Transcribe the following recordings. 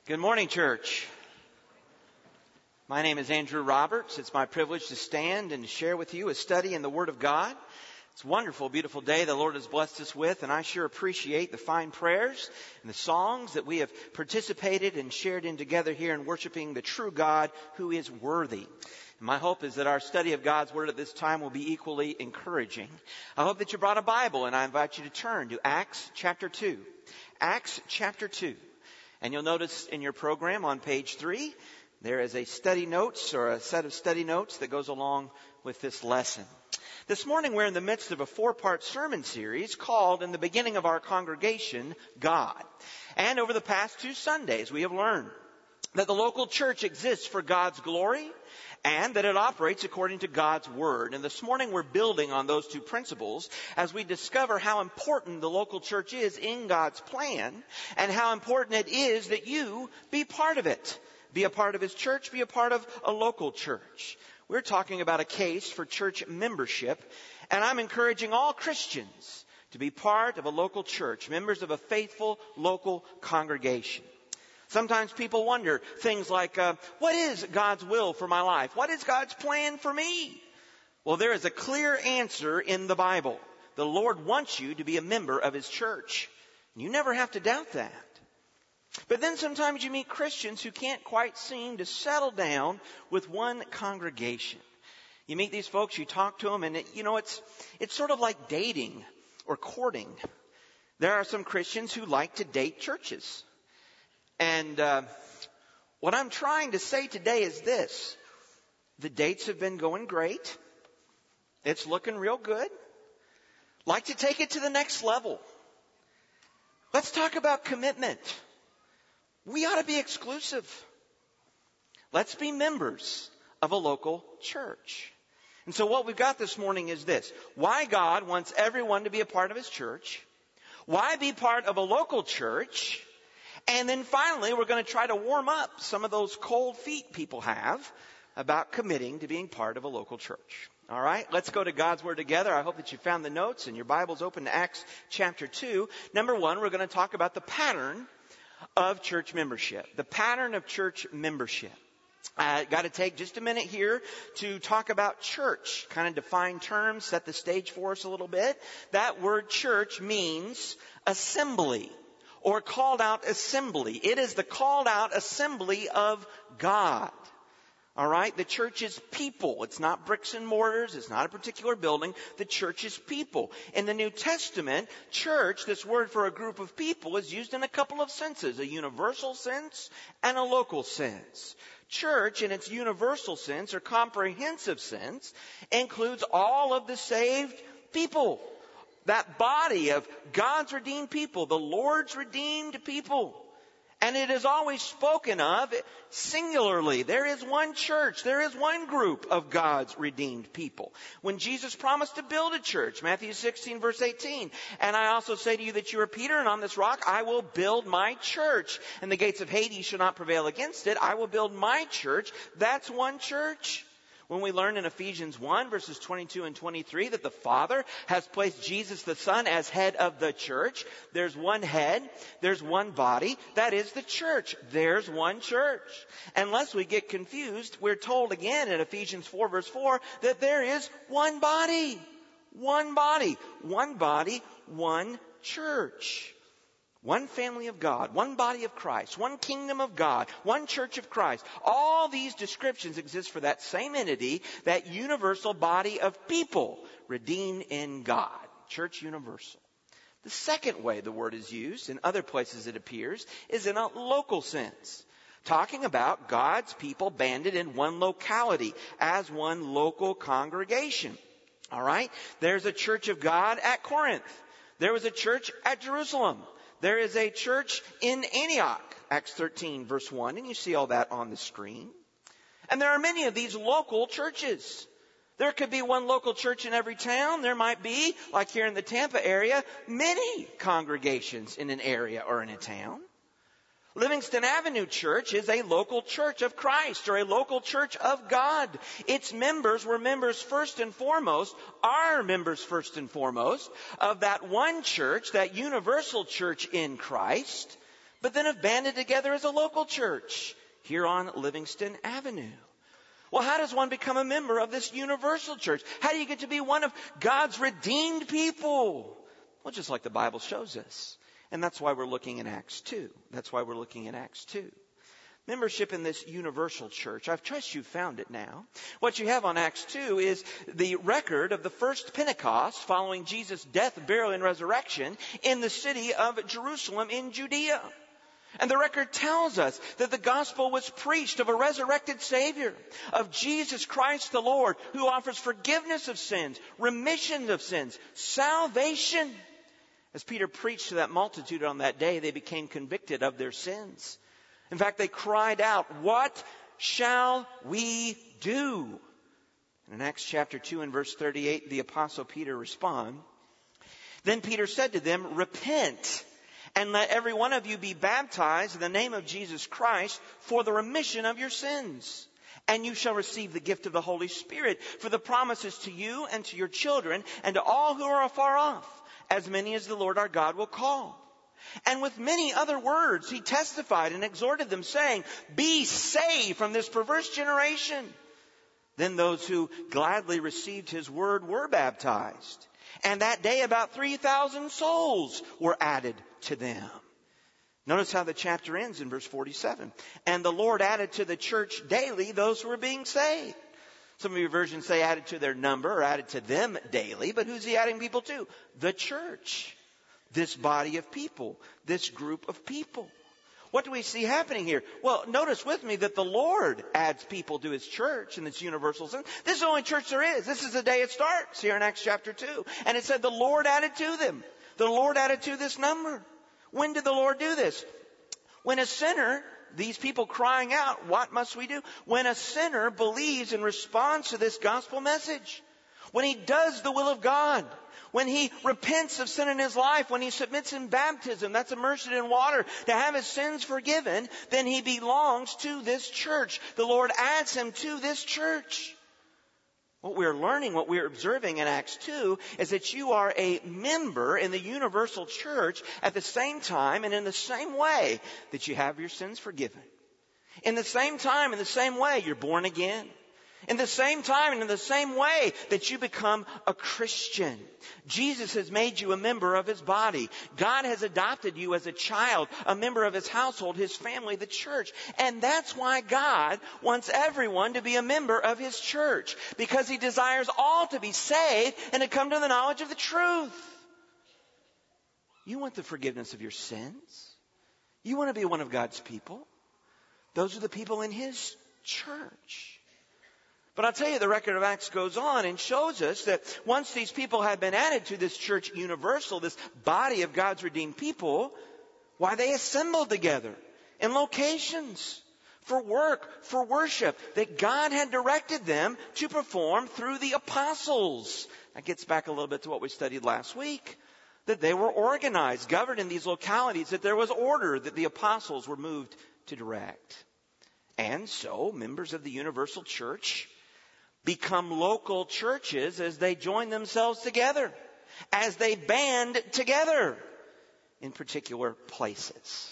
Good morning, church. My name is Andrew Roberts. It's my privilege to stand and to share with you a study in the Word of God. It's a wonderful, beautiful day the Lord has blessed us with, and I sure appreciate the fine prayers and the songs that we have participated and shared in together here in worshiping the true God who is worthy. And my hope is that our study of God's Word at this time will be equally encouraging. I hope that you brought a Bible, and I invite you to turn to Acts chapter 2. Acts chapter 2. And you'll notice in your program on page 3, there is a study notes or a set of study notes that goes along with this lesson. This morning we're in the midst of a 4-part sermon series called, in the beginning of our congregation, God. And over the past 2 Sundays we have learned that the local church exists for God's glory and that it operates according to God's Word. And this morning we're building on those 2 principles as we discover how important the local church is in God's plan and how important it is that you be part of it. Be a part of His church, be a part of a local church. We're talking about a case for church membership, and I'm encouraging all Christians to be part of a local church, members of a faithful local congregation. Sometimes people wonder things like, what is God's will for my life? What is God's plan for me? Well, there is a clear answer in the Bible. The Lord wants you to be a member of His church. You never have to doubt that. But then sometimes you meet Christians who can't quite seem to settle down with one congregation. You meet these folks, you talk to them, and it's sort of like dating or courting. There are some Christians who like to date churches. And what I'm trying to say today is this. The dates have been going great. It's looking real good. Like to take it to the next level. Let's talk about commitment. We ought to be exclusive. Let's be members of a local church. And so what we've got this morning is this. Why God wants everyone to be a part of His church. Why be part of a local church. And then finally, we're going to try to warm up some of those cold feet people have about committing to being part of a local church. All right, let's go to God's Word together. I hope that you found the notes and your Bible's open to Acts chapter 2. Number 1, we're going to talk about the pattern of church membership. The pattern of church membership. I got to take just a minute here to talk about church. Kind of define terms, set the stage for us a little bit. That word church means assembly. Or called out assembly. It is the called out assembly of God. All right? The church is people. It's not bricks and mortars. It's not a particular building. The church is people. In the New Testament, church, this word for a group of people, is used in a couple of senses. A universal sense and a local sense. Church, in its universal sense or comprehensive sense, includes all of the saved people. That body of God's redeemed people, the Lord's redeemed people. And it is always spoken of singularly. There is one church. There is one group of God's redeemed people. When Jesus promised to build a church, Matthew 16 verse 18, and I also say to you that you are Peter, and on this rock I will build my church, and the gates of Hades shall not prevail against it. I will build my church. That's one church. When we learn in Ephesians 1 verses 22 and 23 that the Father has placed Jesus the Son as head of the church. There's one head. There's one body. That is the church. There's one church. Unless we get confused, we're told again in Ephesians 4 verse 4 that there is one body. One body. One body. One church. One family of God, one body of Christ, one kingdom of God, one church of Christ. All these descriptions exist for that same entity, that universal body of people redeemed in God. Church universal. The second way the word is used, in other places it appears, is in a local sense. Talking about God's people banded in one locality as one local congregation. All right? There's a church of God at Corinth. There was a church at Jerusalem. There is a church in Antioch, Acts 13 verse 1, and you see all that on the screen. And there are many of these local churches. There could be one local church in every town. There might be, like here in the Tampa area, many congregations in an area or in a town. Livingston Avenue Church is a local church of Christ, or a local church of God. Its members were members first and foremost, are members first and foremost, of that one church, that universal church in Christ. but then have banded together as a local church here on Livingston Avenue. Well, how does one become a member of this universal church? How do you get to be one of God's redeemed people? Well, just like the Bible shows us. And that's why we're looking at Acts 2. That's why we're looking at Acts 2. Membership in this universal church. I trust you've found it now. What you have on Acts 2 is the record of the first Pentecost following Jesus' death, burial, and resurrection in the city of Jerusalem in Judea. And the record tells us that the gospel was preached of a resurrected Savior, of Jesus Christ the Lord, who offers forgiveness of sins, remission of sins, salvation. As Peter preached to that multitude on that day, they became convicted of their sins. In fact, they cried out, "What shall we do?" And in Acts chapter 2 and verse 38, the Apostle Peter responds, "Then Peter said to them, 'Repent, and let every one of you be baptized in the name of Jesus Christ for the remission of your sins. And you shall receive the gift of the Holy Spirit, for the promise is to you and to your children and to all who are afar off, as many as the Lord our God will call.' And with many other words he testified and exhorted them, saying, 'Be saved from this perverse generation.' Then those who gladly received his word were baptized. And that day about 3,000 souls were added to them." Notice how the chapter ends in verse 47. "And the Lord added to the church daily those who were being saved." Some of your versions say added to their number or added to them daily. But who's he adding people to? The church. This body of people. This group of people. What do we see happening here? Well, notice with me that the Lord adds people to his church in this universal sense. This is the only church there is. This is the day it starts here in Acts chapter 2. And it said the Lord added to them. The Lord added to this number. When did the Lord do this? When a sinner, these people crying out, "What must we do?" When a sinner believes and responds to this gospel message. When he does the will of God. When he repents of sin in his life, when he submits in baptism, that's immersion in water, to have his sins forgiven, then he belongs to this church. The Lord adds him to this church. What we're learning, what we're observing in Acts 2 is that you are a member in the universal church at the same time and in the same way that you have your sins forgiven. In the same time, in the same way, you're born again. In the same time and in the same way that you become a Christian. Jesus has made you a member of his body. God has adopted you as a child, a member of his household, his family, the church. And that's why God wants everyone to be a member of his church. Because he desires all to be saved and to come to the knowledge of the truth. You want the forgiveness of your sins? You want to be one of God's people? Those are the people in his church. But I'll tell you, the record of Acts goes on and shows us that once these people had been added to this church universal, this body of God's redeemed people, why they assembled together in locations for work, for worship that God had directed them to perform through the apostles. That gets back a little bit to what we studied last week. That they were organized, governed in these localities, that there was order that the apostles were moved to direct. And so, members of the universal church become local churches as they join themselves together, as they band together in particular places.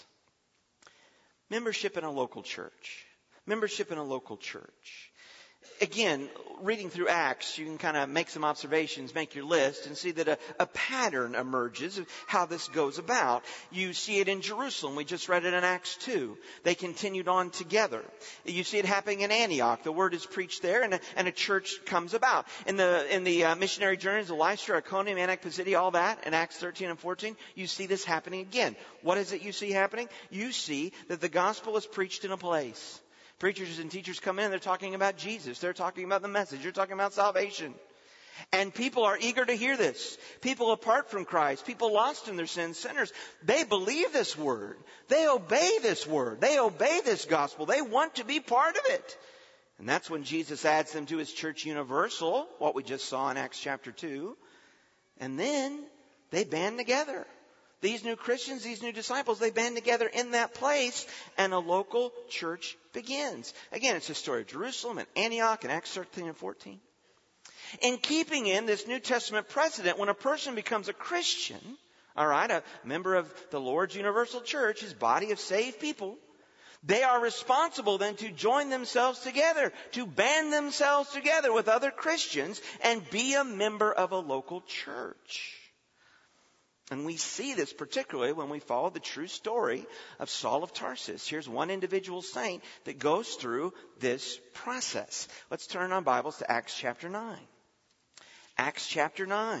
Membership in a local church. Membership in a local church. Again, reading through Acts, you can kind of make some observations, make your list, and see that a pattern emerges of how this goes about. You see it in Jerusalem. We just read it in Acts 2. They continued on together. You see it happening in Antioch. The word is preached there, and a church comes about. In the missionary journeys of Lystra, Iconium, Antioch, Pisidia, all that, in Acts 13 and 14, you see this happening again. What is it you see happening? You see that the gospel is preached in a place. Preachers and teachers come in, they're talking about Jesus. They're talking about the message. They're talking about salvation. And people are eager to hear this. People apart from Christ, people lost in their sins, sinners, they believe this word. They obey this word. They obey this gospel. They want to be part of it. And that's when Jesus adds them to his church universal, what we just saw in Acts chapter 2. And then they band together. These new Christians, these new disciples, they band together in that place and a local church begins. Again, it's the story of Jerusalem and Antioch in Acts 13 and 14. In keeping in this New Testament precedent, when a person becomes a Christian, All right, a member of the Lord's Universal Church, his body of saved people, they are responsible then to join themselves together, to band themselves together with other Christians and be a member of a local church. And we see this particularly when we follow the true story of Saul of Tarsus. Here's one individual saint that goes through this process. Let's turn our Bibles to Acts chapter 9. Acts chapter 9.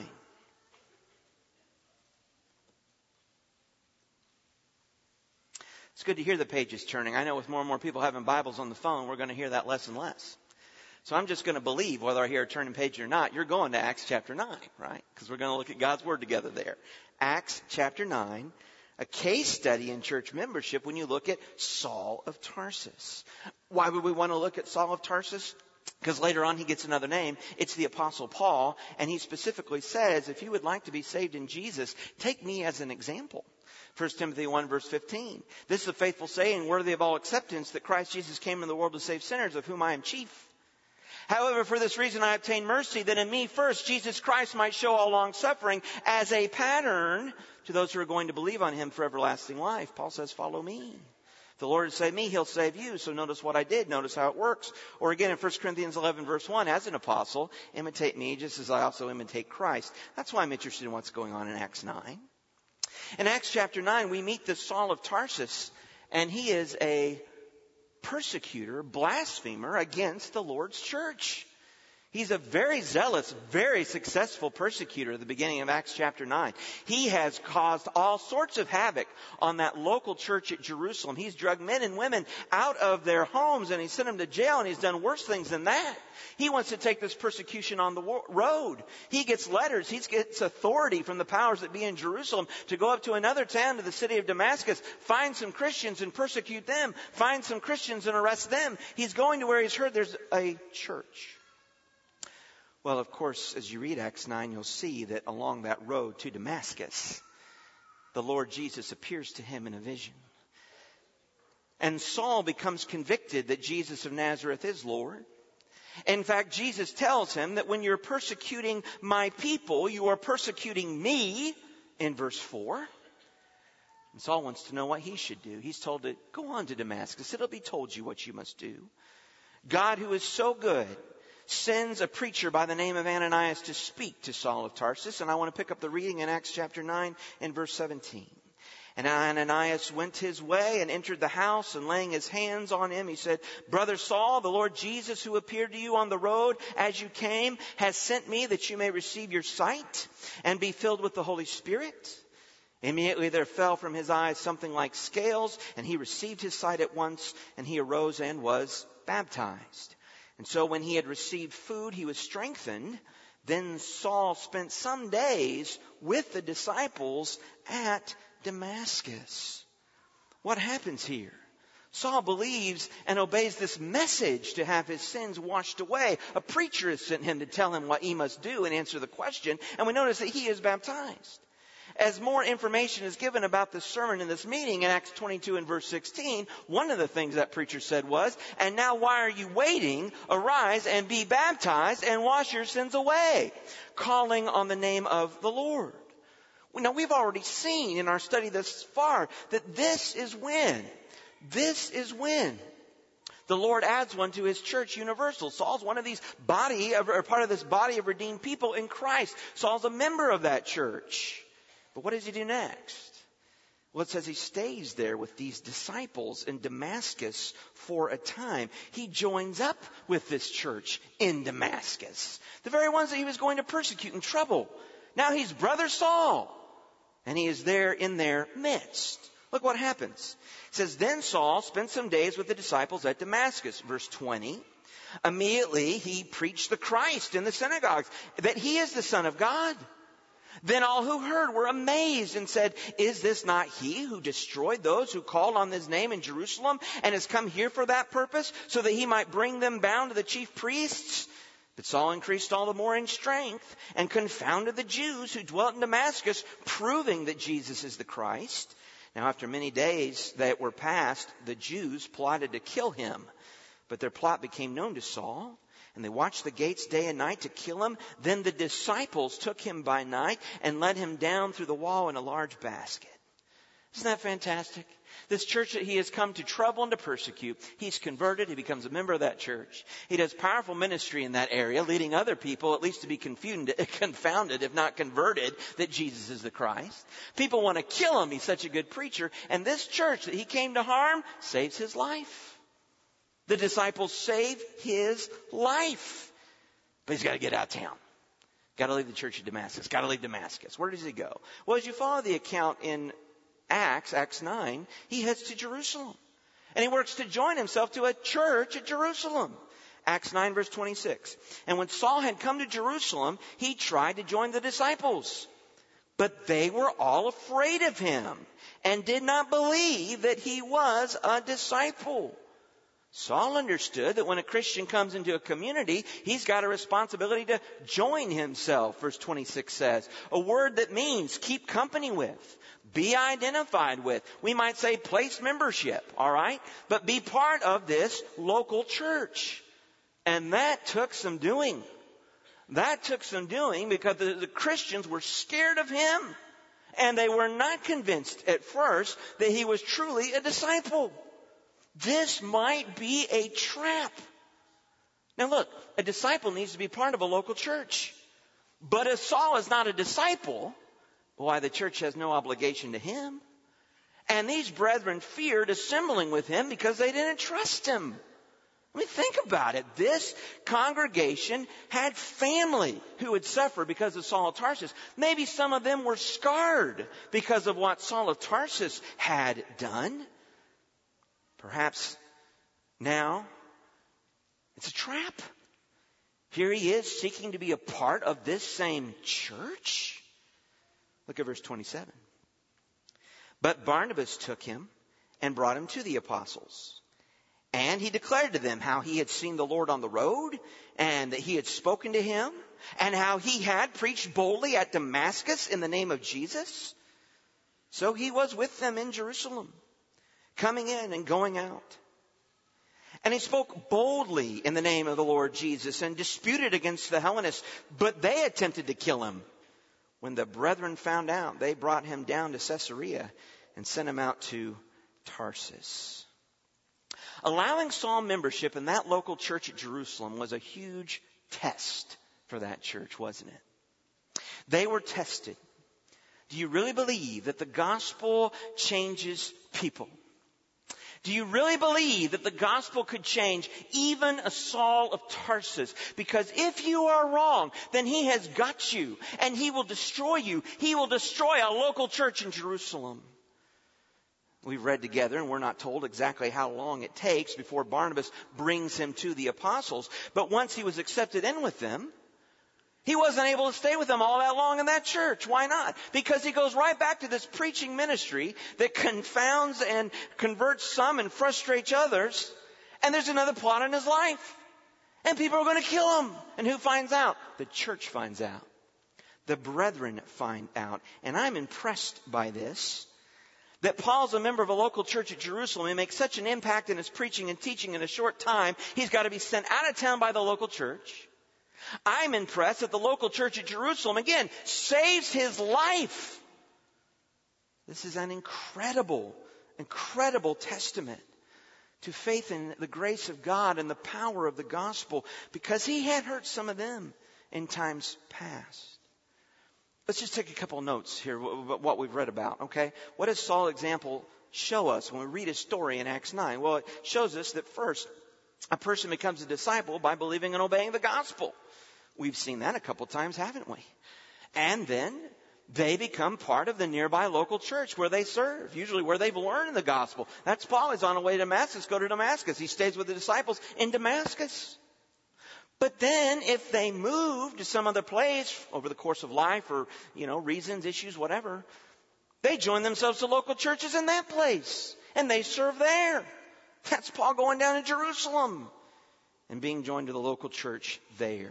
It's good to hear the pages turning. I know with more and more people having Bibles on the phone, we're going to hear that less and less. So I'm just going to believe, whether I hear a turning page or not, you're going to Acts chapter 9, right? Because we're going to look at God's Word together there. Acts chapter 9, a case study in church membership when you look at Saul of Tarsus. Why would we want to look at Saul of Tarsus? Because later on he gets another name. It's the Apostle Paul, and he specifically says, if you would like to be saved in Jesus, take me as an example. 1 Timothy 1 verse 15. This is a faithful saying, worthy of all acceptance, that Christ Jesus came in the world to save sinners, of whom I am chief. However, for this reason I obtained mercy, that in me first Jesus Christ might show all long suffering as a pattern to those who are going to believe on him for everlasting life. Paul says, follow me. If the Lord has saved me, he'll save you. So notice what I did. Notice how it works. Or again in 1 Corinthians 11 verse 1, as an apostle, imitate me just as I also imitate Christ. That's why I'm interested in what's going on in Acts 9. In Acts chapter 9, we meet this Saul of Tarsus, and he is a persecutor, blasphemer against the Lord's church. He's a very zealous, very successful persecutor at the beginning of Acts chapter 9. He has caused all sorts of havoc on that local church at Jerusalem. He's dragged men and women out of their homes and he sent them to jail, and he's done worse things than that. He wants to take this persecution on the road. He gets letters. He gets authority from the powers that be in Jerusalem to go up to another town, to the city of Damascus, find some Christians and persecute them, find some Christians and arrest them. He's going to where he's heard there's a church. Well, of course, as you read Acts 9, you'll see that along that road to Damascus, the Lord Jesus appears to him in a vision. And Saul becomes convicted that Jesus of Nazareth is Lord. In fact, Jesus tells him that when you're persecuting my people, you are persecuting me, in verse 4. And Saul wants to know what he should do. He's told to go on to Damascus. It'll be told you what you must do. God, who is so good, sends a preacher by the name of Ananias to speak to Saul of Tarsus. And I want to pick up the reading in Acts chapter 9 and verse 17. And Ananias went his way and entered the house, and laying his hands on him, he said, Brother Saul, the Lord Jesus, who appeared to you on the road as you came, has sent me that you may receive your sight and be filled with the Holy Spirit. Immediately there fell from his eyes something like scales, and he received his sight at once, and he arose and was baptized. And so when he had received food, he was strengthened. Then Saul spent some days with the disciples at Damascus. What happens here? Saul believes and obeys this message to have his sins washed away. A preacher has sent him to tell him what he must do and answer the question. And we notice that he is baptized. As more information is given about this sermon in this meeting in Acts 22 and verse 16, one of the things that preacher said was, and now why are you waiting? Arise and be baptized and wash your sins away, calling on the name of the Lord. Now we've already seen in our study thus far that this is when the Lord adds one to his church universal. Saul's one of these part of this body of redeemed people in Christ. Saul's a member of that church. But what does he do next? Well, it says he stays there with these disciples in Damascus for a time. He joins up with this church in Damascus. The very ones that he was going to persecute and trouble. Now he's Brother Saul. And he is there in their midst. Look what happens. It says, Then Saul spent some days with the disciples at Damascus. Verse 20. Immediately he preached the Christ in the synagogues, that he is the Son of God. Then all who heard were amazed and said, Is this not he who destroyed those who called on his name in Jerusalem and has come here for that purpose, so that he might bring them bound to the chief priests? But Saul increased all the more in strength and confounded the Jews who dwelt in Damascus, proving that Jesus is the Christ. Now after many days that were passed, the Jews plotted to kill him. But their plot became known to Saul. and they watched the gates day and night to kill him. Then the disciples took him by night and let him down through the wall in a large basket. Isn't that fantastic? This church that he has come to trouble and to persecute, he's converted. He becomes a member of that church. He does powerful ministry in that area, leading other people at least to be confounded, if not converted, that Jesus is the Christ. People want to kill him. He's such a good preacher. And this church that he came to harm saves his life. The disciples save his life. But he's got to get out of town. Got to leave the church of Damascus. Got to leave Damascus. Where does he go? Well, as you follow the account in Acts 9, he heads to Jerusalem. And he works to join himself to a church at Jerusalem. Acts 9 verse 26. And when Saul had come to Jerusalem, he tried to join the disciples. But they were all afraid of him and did not believe that he was a disciple. Saul understood that when a Christian comes into a community, he's got a responsibility to join himself, verse 26 says. A word that means keep company with, be identified with. We might say place membership, all right? But be part of this local church. And that took some doing. That took some doing because the Christians were scared of him. And they were not convinced at first that he was truly a disciple. This might be a trap. Now look, a disciple needs to be part of a local church. But if Saul is not a disciple, why, the church has no obligation to him. And these brethren feared assembling with him because they didn't trust him. I mean, think about it. This congregation had family who would suffer because of Saul of Tarsus. Maybe some of them were scarred because of what Saul of Tarsus had done. Perhaps now it's a trap. Here he is seeking to be a part of this same church. Look at verse 27. But Barnabas took him and brought him to the apostles. And he declared to them how he had seen the Lord on the road and that he had spoken to him and how he had preached boldly at Damascus in the name of Jesus. So he was with them in Jerusalem, coming in and going out. And he spoke boldly in the name of the Lord Jesus and disputed against the Hellenists, but they attempted to kill him. When the brethren found out, they brought him down to Caesarea and sent him out to Tarsus. Allowing Saul membership in that local church at Jerusalem was a huge test for that church, wasn't it? They were tested. Do you really believe that the gospel changes people? Do you really believe that the gospel could change even a Saul of Tarsus? Because if you are wrong, then he has got you and he will destroy you. He will destroy a local church in Jerusalem. We've read together, and we're not told exactly how long it takes before Barnabas brings him to the apostles. But once he was accepted in with them, he wasn't able to stay with them all that long in that church. Why not? Because he goes right back to this preaching ministry that confounds and converts some and frustrates others. And there's another plot in his life. And people are going to kill him. And who finds out? The church finds out. The brethren find out. And I'm impressed by this. That Paul's a member of a local church at Jerusalem. He makes such an impact in his preaching and teaching in a short time. He's got to be sent out of town by the local church. I'm impressed that the local church at Jerusalem, again, saves his life. This is an incredible, incredible testament to faith in the grace of God and the power of the gospel, because he had hurt some of them in times past. Let's just take a couple notes here, what we've read about, okay? What does Saul's example show us when we read his story in Acts 9? Well, it shows us that first, a person becomes a disciple by believing and obeying the gospel. We've seen that a couple times, haven't we? And then they become part of the nearby local church where they serve, usually where they've learned the gospel. That's Paul. He's on the way to Damascus. Go to Damascus. He stays with the disciples in Damascus. But then if they move to some other place over the course of life or, reasons, issues, whatever, they join themselves to local churches in that place and they serve there. That's Paul going down to Jerusalem and being joined to the local church there.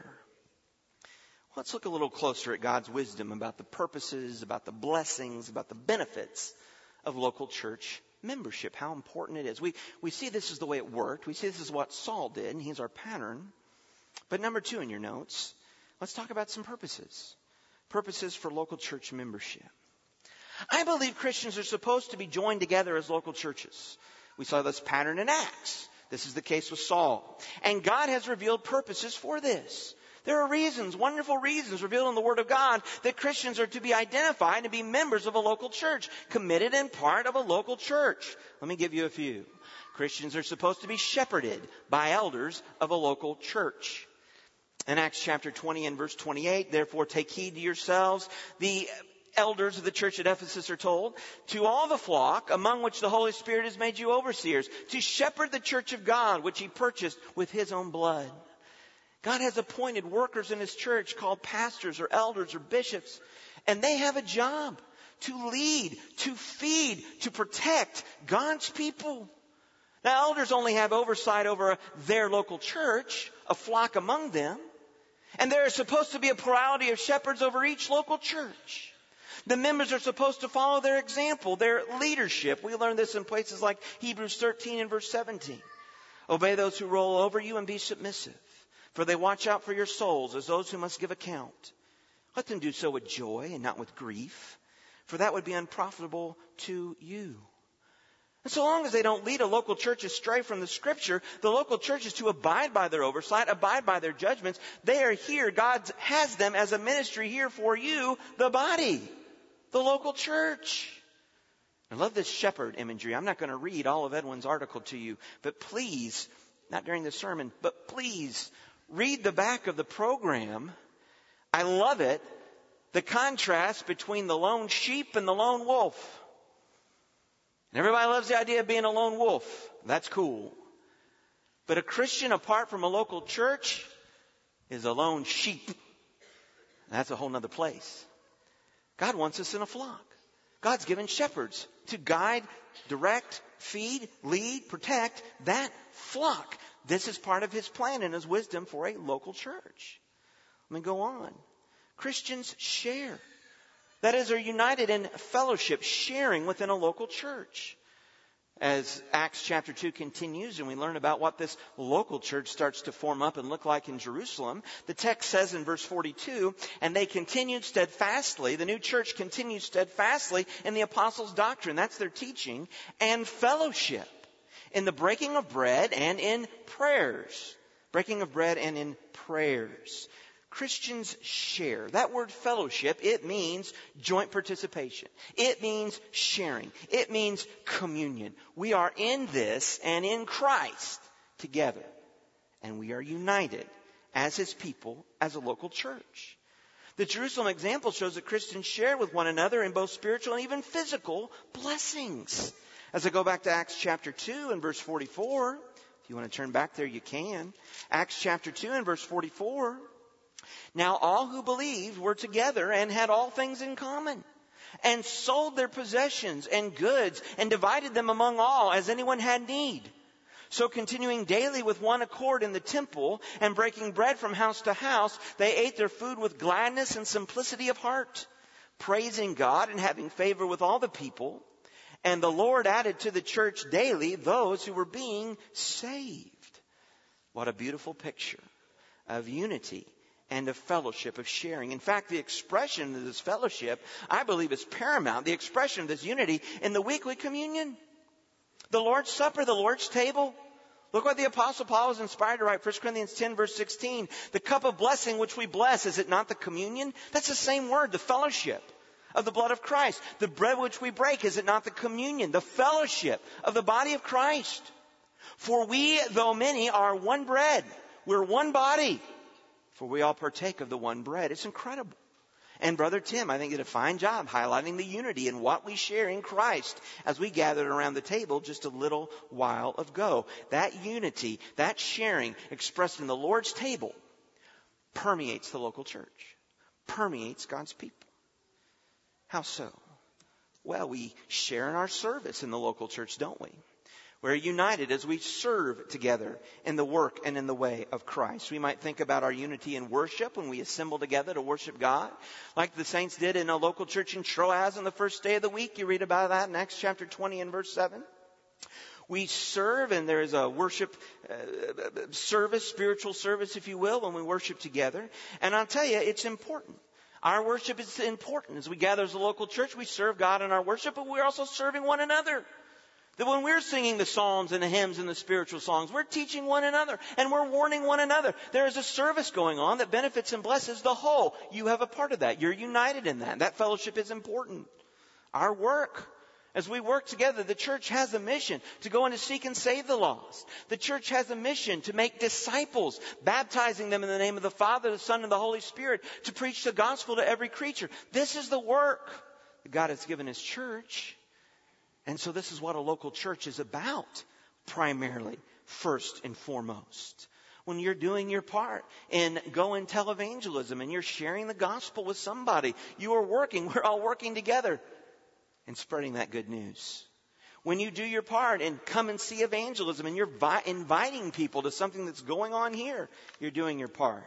Let's look a little closer at God's wisdom about the purposes, about the blessings, about the benefits of local church membership, how important it is. We see this is the way it worked. We see this is what Saul did, and he's our pattern. But number 2 in your notes, let's talk about some purposes. Purposes for local church membership. I believe Christians are supposed to be joined together as local churches. We saw this pattern in Acts. This is the case with Saul. And God has revealed purposes for this. There are reasons, wonderful reasons revealed in the Word of God that Christians are to be identified and be members of a local church, committed and part of a local church. Let me give you a few. Christians are supposed to be shepherded by elders of a local church. In Acts chapter 20 and verse 28, therefore take heed to yourselves. The elders of the church at Ephesus are told, to all the flock among which the Holy Spirit has made you overseers, to shepherd the church of God, which he purchased with his own blood. God has appointed workers in his church called pastors or elders or bishops, and they have a job to lead, to feed, to protect God's people. Now, elders only have oversight over their local church, a flock among them, and there is supposed to be a plurality of shepherds over each local church. The members are supposed to follow their example, their leadership. We learn this in places like Hebrews 13 and verse 17. Obey those who rule over you and be submissive, for they watch out for your souls as those who must give account. Let them do so with joy and not with grief, for that would be unprofitable to you. And so long as they don't lead a local church astray from the Scripture, the local church is to abide by their oversight, abide by their judgments. They are here. God has them as a ministry here for you, the body, the local church. I love this shepherd imagery. I'm not going to read all of Edwin's article to you, but please, not during the sermon, but please read the back of the program. I love it. The contrast between the lone sheep and the lone wolf. And everybody loves the idea of being a lone wolf. That's cool. But a Christian apart from a local church is a lone sheep. That's a whole nother place. God wants us in a flock. God's given shepherds to guide, direct, feed, lead, protect that flock. This is part of his plan and his wisdom for a local church. Let me go on. Christians share. That is, are united in fellowship, sharing within a local church. As Acts chapter 2 continues and we learn about what this local church starts to form up and look like in Jerusalem, the text says in verse 42, and they continued steadfastly, the new church continued steadfastly in the apostles' doctrine, that's their teaching, and fellowship, in the breaking of bread and in prayers. Breaking of bread and in prayers. Christians share. That word fellowship, it means joint participation. It means sharing. It means communion. We are in this and in Christ together. And we are united as his people, as a local church. The Jerusalem example shows that Christians share with one another in both spiritual and even physical blessings. As I go back to Acts chapter 2 and verse 44, if you want to turn back there, you can. Acts chapter 2 and verse 44. Now all who believed were together and had all things in common, and sold their possessions and goods and divided them among all as anyone had need. So continuing daily with one accord in the temple and breaking bread from house to house, they ate their food with gladness and simplicity of heart, praising God and having favor with all the people. And the Lord added to the church daily those who were being saved. What a beautiful picture of unity and of fellowship, of sharing. In fact, the expression of this fellowship, I believe, is paramount. The expression of this unity in the weekly communion. The Lord's Supper, the Lord's table. Look what the Apostle Paul was inspired to write, 1 Corinthians 10, verse 16. The cup of blessing which we bless, is it not the communion? That's the same word, the fellowship of the blood of Christ. The bread which we break, is it not the communion? The fellowship of the body of Christ. For we, though many, are one bread. We're one body. For we all partake of the one bread. It's incredible. And Brother Tim, I think, did a fine job highlighting the unity in what we share in Christ as we gathered around the table just a little while ago. That unity, that sharing expressed in the Lord's table permeates the local church, permeates God's people. How so? Well, we share in our service in the local church, don't we? We're united as we serve together in the work and in the way of Christ. We might think about our unity in worship when we assemble together to worship God, like the saints did in a local church in Troas on the first day of the week. You read about that in Acts chapter 20 and verse 7. We serve, and there is a worship service, spiritual service, if you will, when we worship together. And I'll tell you, it's important. Our worship is important. As we gather as a local church, we serve God in our worship, but we're also serving one another. That when we're singing the psalms and the hymns and the spiritual songs, we're teaching one another and we're warning one another. There is a service going on that benefits and blesses the whole. You have a part of that. You're united in that. That fellowship is important. Our work, as we work together, the church has a mission to go and to seek and save the lost. The church has a mission to make disciples, baptizing them in the name of the Father, the Son, and the Holy Spirit, to preach the gospel to every creature. This is the work that God has given His church. And so this is what a local church is about, primarily, first and foremost. When you're doing your part in go and tell evangelism and you're sharing the gospel with somebody, you are working, we're all working together in spreading that good news. When you do your part in come and see evangelism and you're inviting people to something that's going on here, you're doing your part.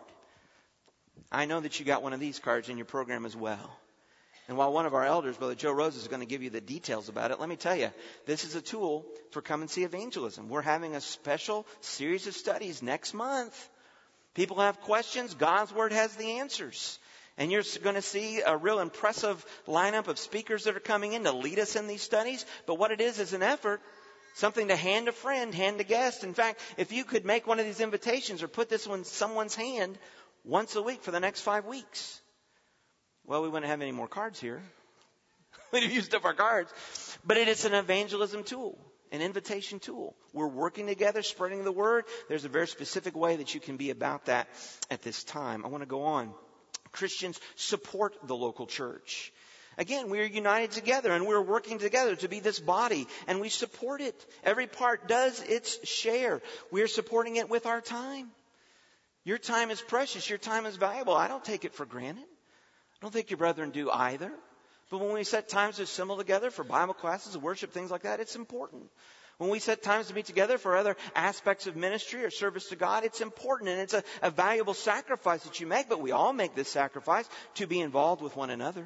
I know that you got one of these cards in your program as well. And while one of our elders, Brother Joe Rose, is going to give you the details about it, let me tell you, this is a tool for come and see evangelism. We're having a special series of studies next month. People have questions. God's Word has the answers. And you're going to see a real impressive lineup of speakers that are coming in to lead us in these studies. But what it is an effort, something to hand a friend, hand a guest. In fact, if you could make one of these invitations or put this in someone's hand once a week for the next 5 weeks. Well, we wouldn't have any more cards here. We'd have used up our cards. But it is an evangelism tool, an invitation tool. We're working together, spreading the word. There's a very specific way that you can be about that at this time. I want to go on. Christians support the local church. Again, we are united together and we're working together to be this body, and we support it. Every part does its share. We are supporting it with our time. Your time is precious. Your time is valuable. I don't take it for granted. I don't think your brethren do either. But when we set times to assemble together for Bible classes, worship, things like that, it's important. When we set times to meet together for other aspects of ministry or service to God, it's important. And it's a valuable sacrifice that you make. But we all make this sacrifice to be involved with one another,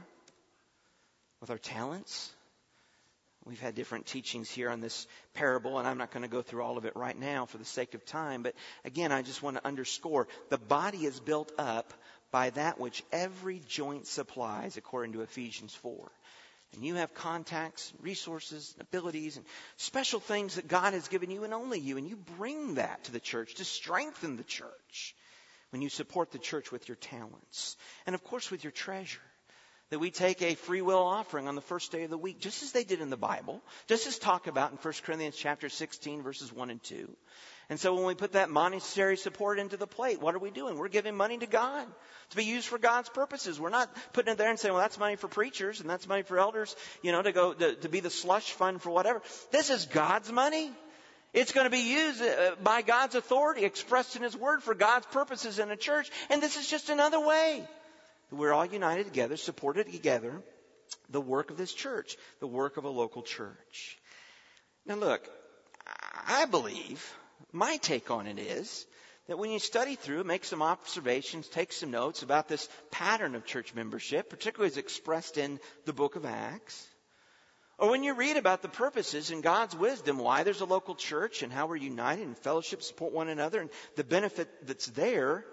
with our talents. We've had different teachings here on this parable, and I'm not going to go through all of it right now for the sake of time. But again, I just want to underscore, the body is built up by that which every joint supplies, according to Ephesians 4. And you have contacts, resources, abilities, and special things that God has given you and only you. And you bring that to the church to strengthen the church when you support the church with your talents. And of course with your treasure. That we take a free will offering on the first day of the week, just as they did in the Bible, just as talked about in 1 Corinthians chapter 16, verses 1 and 2. And so when we put that monetary support into the plate, what are we doing? We're giving money to God to be used for God's purposes. We're not putting it there and saying, well, that's money for preachers and that's money for elders, to go to be the slush fund for whatever. This is God's money. It's going to be used by God's authority, expressed in His Word for God's purposes in a church. And this is just another way. We're all united together, supported together, the work of this church, the work of a local church. Now look, I believe, my take on it is, that when you study through, make some observations, take some notes about this pattern of church membership, particularly as expressed in the book of Acts, or when you read about the purposes and God's wisdom, why there's a local church and how we're united and fellowship, support one another, and the benefit that's there,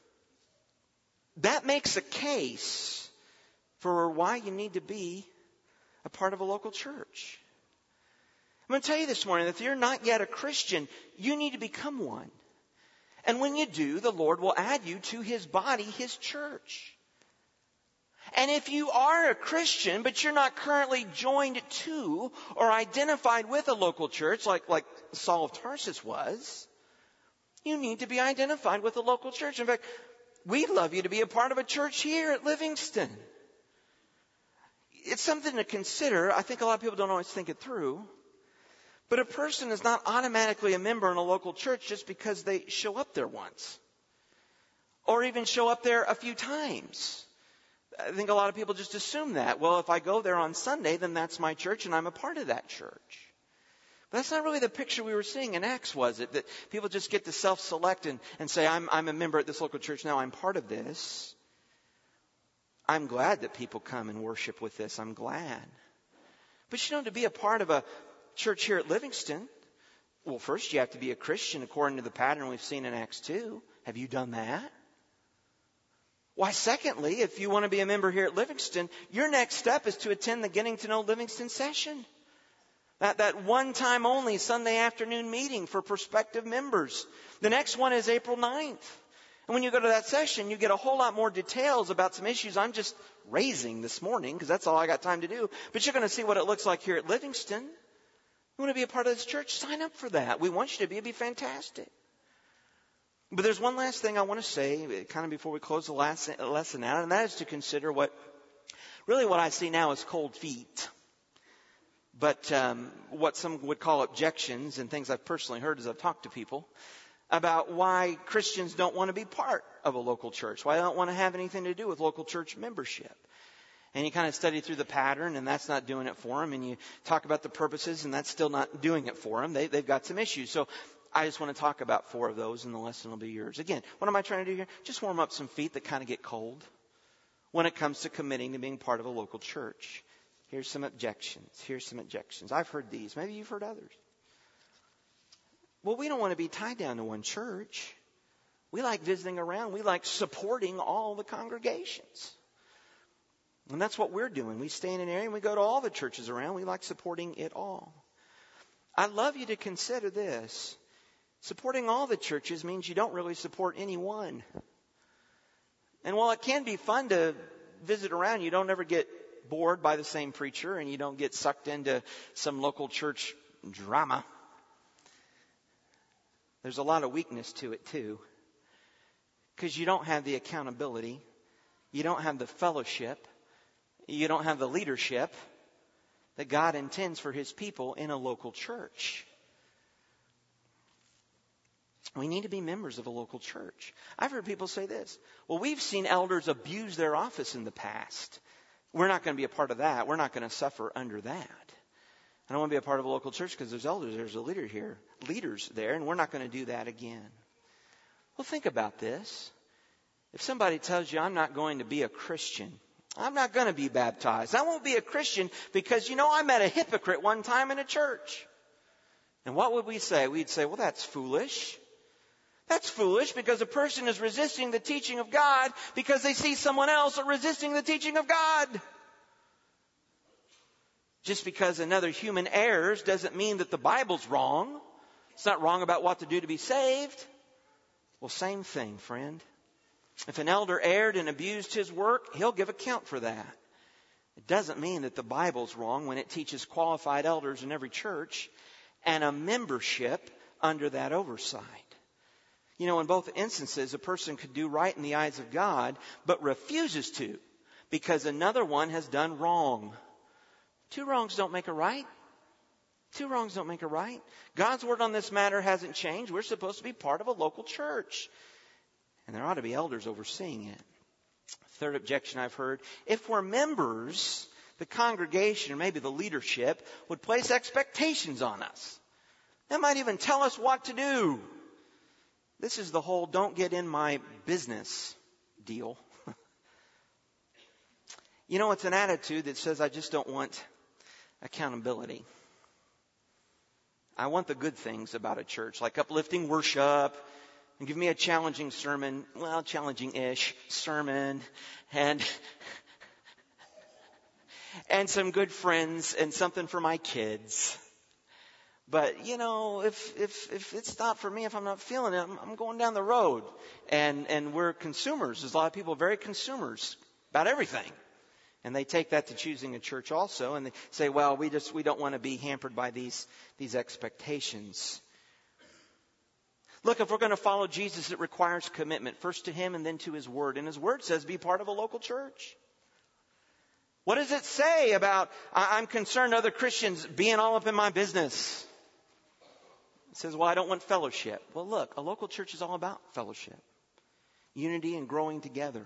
that makes a case for why you need to be a part of a local church. I'm going to tell you this morning that if you're not yet a Christian, you need to become one. And when you do, the Lord will add you to His body, His church. And if you are a Christian, but you're not currently joined to or identified with a local church like Saul of Tarsus was, you need to be identified with a local church. In fact, we'd love you to be a part of a church here at Livingston. It's something to consider. I think a lot of people don't always think it through. But a person is not automatically a member in a local church just because they show up there once. Or even show up there a few times. I think a lot of people just assume that. Well, if I go there on Sunday, then that's my church and I'm a part of that church. But that's not really the picture we were seeing in Acts, was it? That people just get to self-select and say, I'm a member at this local church now, I'm part of this. I'm glad that people come and worship with this. I'm glad. But to be a part of a church here at Livingston, Well, first you have to be a Christian according to the pattern we've seen in Acts 2. Have you done that? Why, secondly, if you want to be a member here at Livingston, your next step is to attend the Getting to Know Livingston session. That one time only Sunday afternoon meeting for prospective members. The next one is April 9th. And when you go to that session, you get a whole lot more details about some issues I'm just raising this morning, because that's all I got time to do. But you're going to see what it looks like here at Livingston. You want to be a part of this church? Sign up for that. We want you to be. It'd be fantastic. But there's one last thing I want to say, kind of before we close the last lesson out, and that is to consider what I see now as cold feet. But what some would call objections, and things I've personally heard as I've talked to people about why Christians don't want to be part of a local church, why they don't want to have anything to do with local church membership. And you kind of study through the pattern, and that's not doing it for them. And you talk about the purposes, and that's still not doing it for them. They've got some issues. So I just want to talk about 4 of those, and the lesson will be yours. Again, what am I trying to do here? Just warm up some feet that kind of get cold when it comes to committing to being part of a local church. Here's some objections. I've heard these. Maybe you've heard others. Well, we don't want to be tied down to one church. We like visiting around. We like supporting all the congregations. And that's what we're doing. We stay in an area and we go to all the churches around. We like supporting it all. I'd love you to consider this. Supporting all the churches means you don't really support any one. And while it can be fun to visit around, you don't ever get bored by the same preacher, and you don't get sucked into some local church drama. There's a lot of weakness to it too, because you don't have the accountability, you don't have the fellowship, you don't have the leadership that God intends for His people in a local church. We need to be members of a local church. I've heard people say this. Well, we've seen elders abuse their office in the past. We're not going to be a part of that. We're not going to suffer under that. I don't want to be a part of a local church because there's elders, there's a leaders there, and we're not going to do that again. Well, think about this. If somebody tells you, I'm not going to be a Christian, I'm not going to be baptized, I won't be a Christian because, I met a hypocrite one time in a church. And what would we say? We'd say, well, that's foolish. That's foolish because a person is resisting the teaching of God because they see someone else resisting the teaching of God. Just because another human errs doesn't mean that the Bible's wrong. It's not wrong about what to do to be saved. Well, same thing, friend. If an elder erred and abused his work, he'll give account for that. It doesn't mean that the Bible's wrong when it teaches qualified elders in every church and a membership under that oversight. In both instances, a person could do right in the eyes of God, but refuses to because another one has done wrong. 2 wrongs don't make a right. 2 wrongs don't make a right. God's word on this matter hasn't changed. We're supposed to be part of a local church. And there ought to be elders overseeing it. 3rd objection I've heard. If we're members, the congregation or maybe the leadership would place expectations on us. They might even tell us what to do. This is the whole don't get in my business deal. It's an attitude that says I just don't want accountability. I want the good things about a church, like uplifting worship, and give me a challenging sermon, challenging-ish sermon, and some good friends and something for my kids. But, if it's not for me, if I'm not feeling it, I'm going down the road. And we're consumers. There's a lot of people very consumers about everything. And they take that to choosing a church also. And they say, well, we don't want to be hampered by these expectations. Look, if we're going to follow Jesus, it requires commitment. First to Him and then to His Word. And His Word says be part of a local church. What does it say about, I'm concerned other Christians being all up in my business? It says, well, I don't want fellowship. Well, look, a local church is all about fellowship, unity and growing together.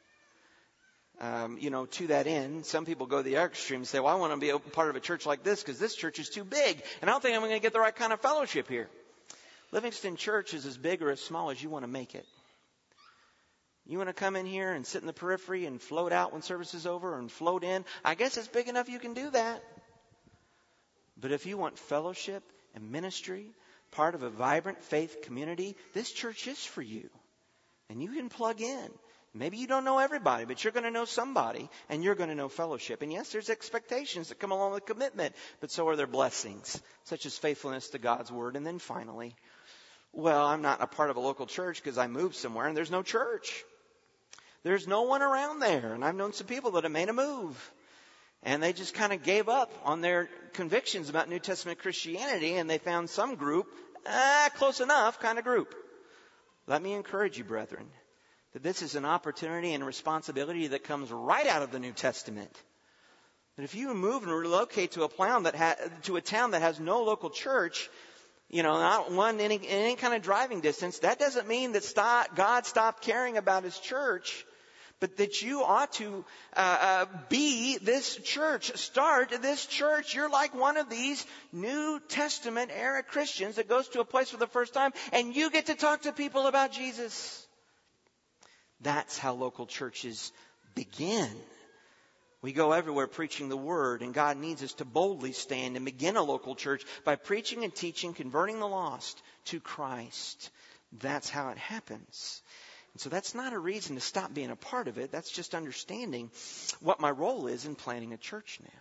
To that end, some people go to the extreme and say, well, I want to be a part of a church like this because this church is too big. And I don't think I'm going to get the right kind of fellowship here. Livingston Church is as big or as small as you want to make it. You want to come in here and sit in the periphery and float out when service is over and float in? I guess it's big enough you can do that. But if you want fellowship and ministry, part of a vibrant faith community, this church is for you. And you can plug in. Maybe you don't know everybody, but you're going to know somebody, and you're going to know fellowship. And yes, there's expectations that come along with commitment, but so are there blessings, such as faithfulness to God's word. And then finally, well, I'm not a part of a local church because I moved somewhere and there's no church. There's no one around there. And I've known some people that have made a move. And they just kind of gave up on their convictions about New Testament Christianity, and they found some group, close enough kind of group. Let me encourage you, brethren, that this is an opportunity and responsibility that comes right out of the New Testament. That if you move and relocate to a town that has no local church, not one in any kind of driving distance, that doesn't mean that God stopped caring about His church, but that you ought to be this church. Start this church. You're like one of these New Testament era Christians that goes to a place for the first time, and you get to talk to people about Jesus. That's how local churches begin. We go everywhere preaching the Word, and God needs us to boldly stand and begin a local church by preaching and teaching, converting the lost to Christ. That's how it happens. And so that's not a reason to stop being a part of it. That's just understanding what my role is in planning a church now.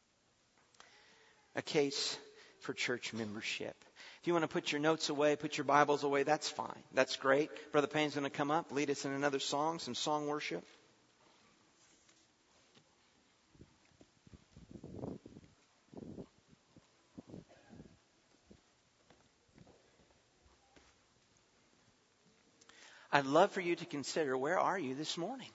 A case for church membership. If you want to put your notes away, put your Bibles away, that's fine. That's great. Brother Payne's going to come up, lead us in another song, some song worship. I'd love for you to consider, where are you this morning?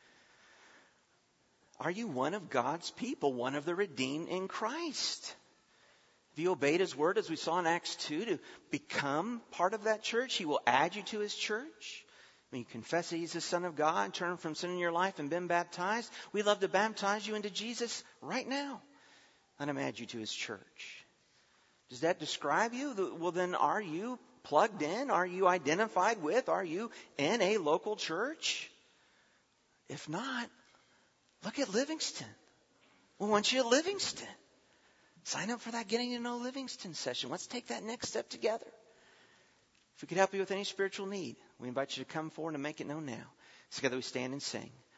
Are you one of God's people, one of the redeemed in Christ? Have you obeyed His word, as we saw in Acts 2, to become part of that church? He will add you to His church. When you confess that He's the Son of God, turn from sin in your life and been baptized, we'd love to baptize you into Jesus right now. Let Him add you to His church. Does that describe you? Well, then are you plugged in? Are you identified with? Are you in a local church? If not, look at Livingston. We want you at Livingston. Sign up for that Getting to Know Livingston session. Let's take that next step together. If we could help you with any spiritual need, we invite you to come forward and make it known now. Together we stand and sing.